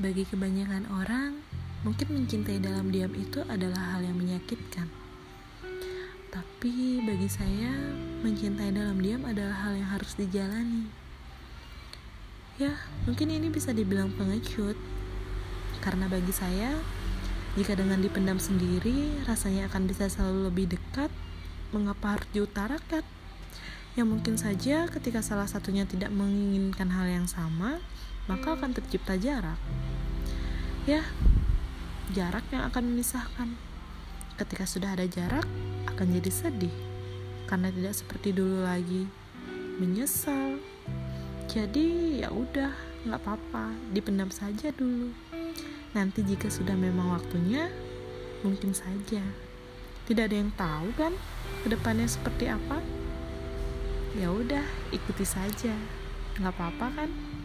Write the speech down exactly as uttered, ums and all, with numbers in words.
Bagi kebanyakan orang, mungkin mencintai dalam diam itu adalah hal yang menyakitkan. Tapi bagi saya, mencintai dalam diam adalah hal yang harus dijalani. Ya, mungkin ini bisa dibilang pengecut. Karena bagi saya, jika dengan dipendam sendiri, rasanya akan bisa selalu lebih dekat. Mengapa harus diutarakan? Yang mungkin saja ketika salah satunya tidak menginginkan hal yang sama, maka akan tercipta jarak. Ya, jarak yang akan memisahkan. Ketika sudah ada jarak, akan jadi sedih karena tidak seperti dulu lagi, menyesal. Jadi ya udah, nggak apa-apa, dipendam saja dulu. Nanti jika sudah memang waktunya, mungkin saja. Tidak ada yang tahu kan kedepannya seperti apa. Ya udah, ikuti saja, nggak apa-apa kan.